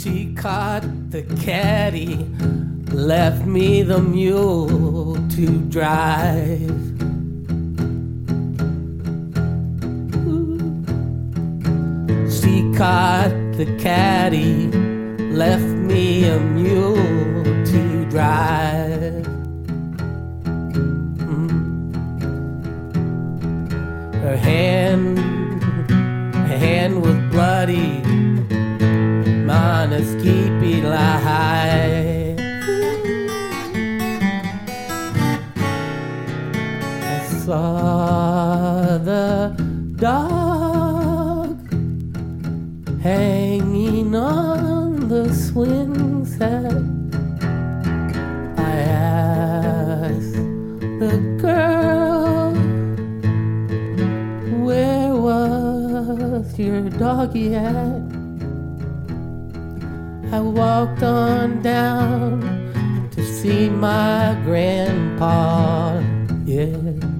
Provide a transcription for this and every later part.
She caught the caddy, left me the mule to drive. She caught the caddy, left me a mule to drive. Her hand was bloody, mine is keepy lie. I saw the dog hanging on the swing set. I asked the girl, where was your doggy at? I walked on down to see my grandpa, yeah.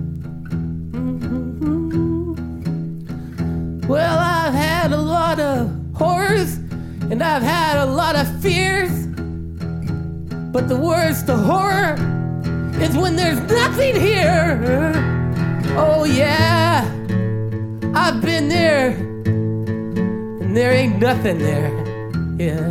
Well, I've had a lot of horrors and I've had a lot of fears, but the worst of horror is when there's nothing here. Oh yeah, I've been there and there ain't nothing there, yeah.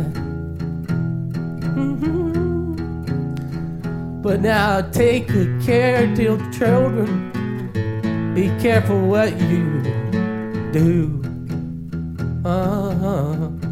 But now take good care, dear children. Be careful what you do.